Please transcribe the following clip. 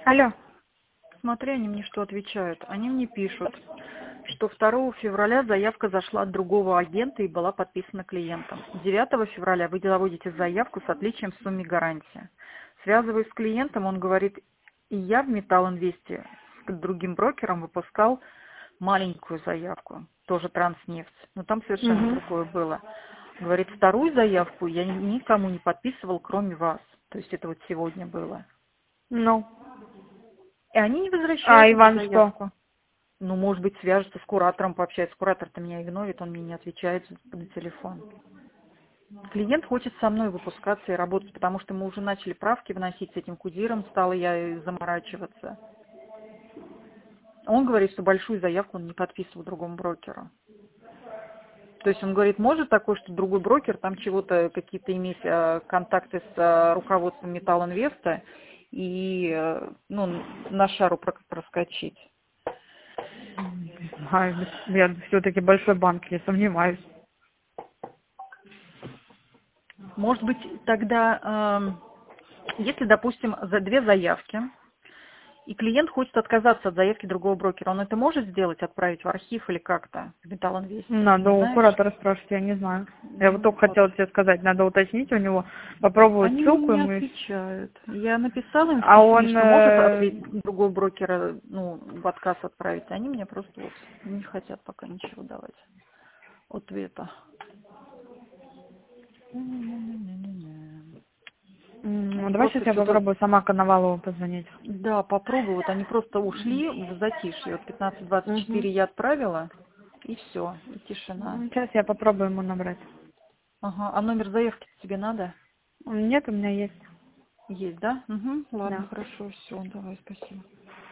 Алло. Смотри, они мне что отвечают. Они мне пишут, что 2 февраля заявка зашла от другого агента и была подписана клиентом. 9 февраля вы заводите заявку с отличием в сумме гарантии. Связываясь с клиентом, он говорит, и я в Металлинвесте с другим брокером выпускал маленькую заявку, тоже Транснефть, но там совершенно Угу. другое было. Говорит, вторую заявку я никому не подписывал, кроме вас. То есть это вот сегодня было. Ну. И они не А возвращают эту Иван что? заявку. Ну, может быть, свяжется с куратором, пообщается. Куратор-то меня игнорит, он мне не отвечает на телефон. Клиент хочет со мной выпускаться и работать, потому что мы уже начали правки вносить с этим кудиром, стала я заморачиваться. Он говорит, что большую заявку он не подписывал другому брокеру. То есть он говорит, может такое, что другой брокер там чего-то, какие-то иметь контакты с руководством Металлинвеста и ну, на шару проскочить. Я все-таки большой банк, я сомневаюсь. Может быть, тогда, если, допустим, за 2 заявки, и клиент хочет отказаться от заявки другого брокера, он это может сделать, отправить в архив или как-то в Металлинвесте? Надо Не у знаешь? куратора спрашивать, я не знаю. Я вот Ну только вот. хотела тебе сказать, надо уточнить у него, попробовать Они мне ссылку не ему. отвечают. Я написала им в А письме, он, что может ответить другого брокера, ну, в отказ отправить. Они мне просто вот не хотят пока ничего давать ответа. ну, Они давай сейчас просто я что-то... попробую сама Коновалову позвонить. Да, попробуй. Вот они просто ушли в затишье. Вот 15:24 Угу. я отправила, и все, и тишина. Сейчас я попробую ему набрать. Ага. А номер заявки тебе надо? Нет, у меня есть. Есть, да? Угу. Ладно, Да. хорошо, все, давай, спасибо.